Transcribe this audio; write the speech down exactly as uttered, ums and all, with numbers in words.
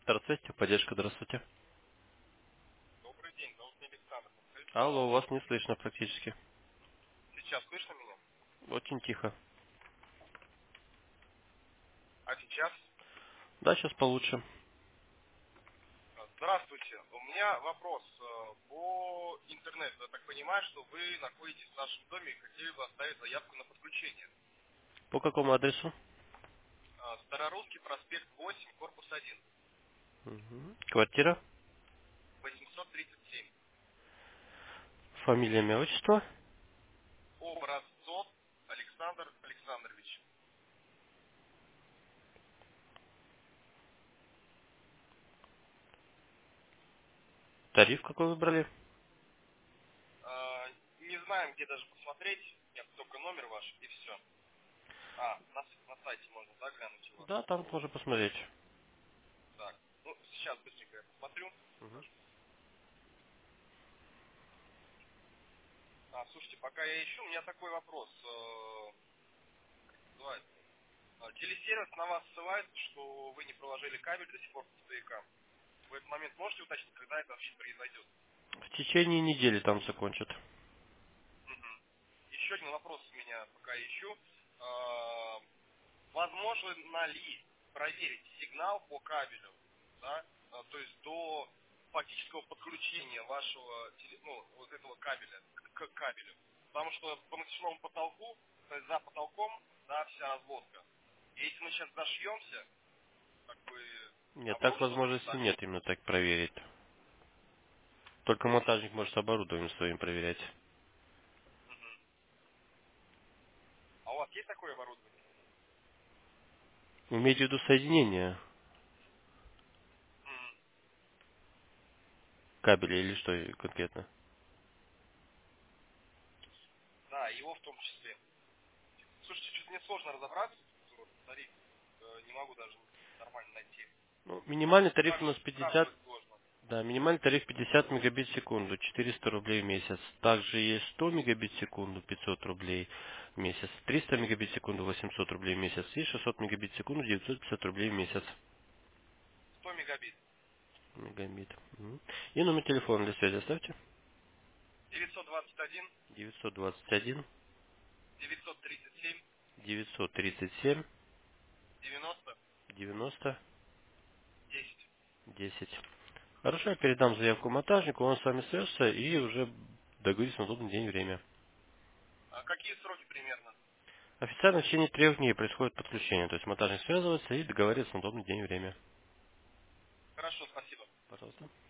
Торцвесть, техподдержка, здравствуйте. Добрый день, зовут меня Александр. Подскажите, Алло, пожалуйста, вас не слышно практически. сейчас слышно меня? Очень тихо. А сейчас? Да, сейчас получше. А, Здравствуйте. У меня вопрос э, по интернету. Я так понимаю, что вы находитесь в нашем доме и хотели бы оставить заявку на подключение. По какому адресу? А, Старорусский проспект восемь, корпус один, Мгм. Квартира, восемьсот тридцать семь. фамилия, имя, отчество. Образцов Александр Александрович. Тариф какой выбрали? А, Не знаем, где даже посмотреть. Нет, только номер ваш и все. А, на, с- на сайте можно, да, глянуть у вас? Да, там можно посмотреть. Так, ну, сейчас быстренько я посмотрю. Мгм. А, слушайте, пока я ищу, у меня такой вопрос. Э, называется, э, Телесервис на вас ссылается, что вы не проложили кабель до сих пор по стоякам. В этот момент можете уточнить, когда это вообще произойдет? В течение недели там закончат. Мгм. Еще один вопрос у меня, пока я ищу. Э, возможно ли проверить сигнал по кабелю, да, э, то есть до фактического подключения вашего, теле- ну, вот этого кабеля к к кабелю? Потому что по натяжному потолку, то есть за потолком, да, вся разводка. И если мы сейчас зашьемся, как бы Нет, так обрушится там возможности здание. нет именно так проверить. Только монтажник может с оборудованием своим проверять. Мгм. А у вас есть такое оборудование? Имейте в виду соединение Мгм. кабеля или что конкретно? Да, его в том числе. Слушайте, что-то мне сложно разобраться, вот, тариф, э, не могу даже нормально найти. Ну, минимальный тариф у нас Спрашивать, пятьдесят. спрашивать сложно. Да, минимальный тариф пятьдесят мегабит в секунду, четыреста рублей в месяц. Также есть сто мегабит в секунду, пятьсот рублей в месяц. триста мегабит в секунду, восемьсот рублей в месяц. И шестьсот мегабит в секунду, девятьсот пятьдесят рублей в месяц. сто мегабит. Мегабит. Мгм. И номер телефона для связи оставьте. девятьсот двадцать один, девятьсот двадцать один, девятьсот тридцать семь, девятьсот тридцать семь, девяносто, девяносто, десять. десять. Хорошо, я передам заявку монтажнику, он с вами свяжется и уже договорится на удобный день и время. А какие сроки примерно? Официально в течение трех дней происходит подключение, то есть монтажник связывается и договаривается на удобный день и время. Хорошо, спасибо. Пожалуйста.